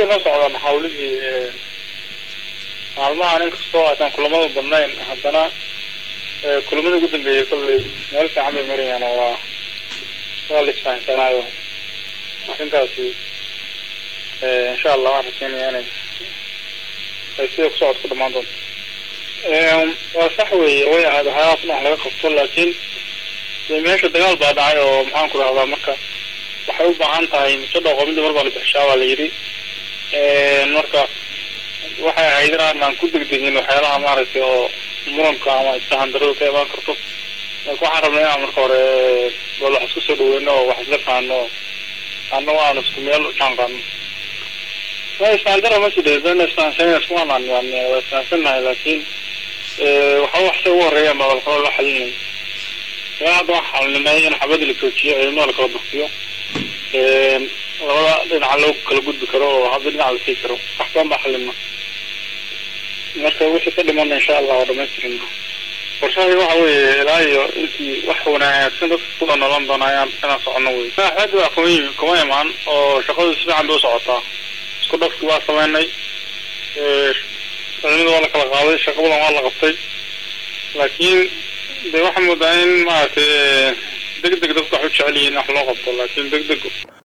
way la socdaan hawlihii maalmahan inkastoo aysan kulamada badnayn haddana kulamada ugu dambeeyay kolley meel fiican bay marayaan oo waa la isfahansanaayo arrintaasi insha allah waan rajaynaya inay sida ku socod ku dhammaan doonto waa sax weeye way ahayd waxyaalahaas wax laga qabto laakiin meesha dagaal baa dhacay oo maxaan ku rahdaa marka waxay u baahan tahay muddo qomida mar baa la bixishaa waa la yidhi marka waxay ahayd inaan ku degdegin waxyaalaha maaragtay oo muranka ama isfahandarrada ka imaan karto marka waxaan rabnay inaan marka hore wada wax isku soo dhaweyno oo wax isla fahanno annago aan isku meel u jaanqaadno isfahandara ma jiro been isfahansanayna iskumaanaan yani waa isfahansannahay laakiin waxaa wax ugu horreeya ma walkalo la xalinay ilaa hadda waxaan xalinay in xabadda la joojiyo ciidamada la kala durkiyo labada dhinaca loo kala gudbi karo oo hadda dhinaca la sii karo wax badan baa xalina marka wixii ka dhimana insha allah waa dhamaystirina qorshahay waxa weeye ilaa iyo intii wax wanaagsan dadka ku noolon doonayaan inaan socono wey xaadi waa kuma imaan oo shaqadu si fiican bay u socotaa isku dhafki waa samaynay ciidamada waa la kala qaaday shaqo badan waa la qabtay laakiin de waxaa moodaa in maaragtay degdeg dadku wax u jecel yihiin wax loo qabto laakiin degdeg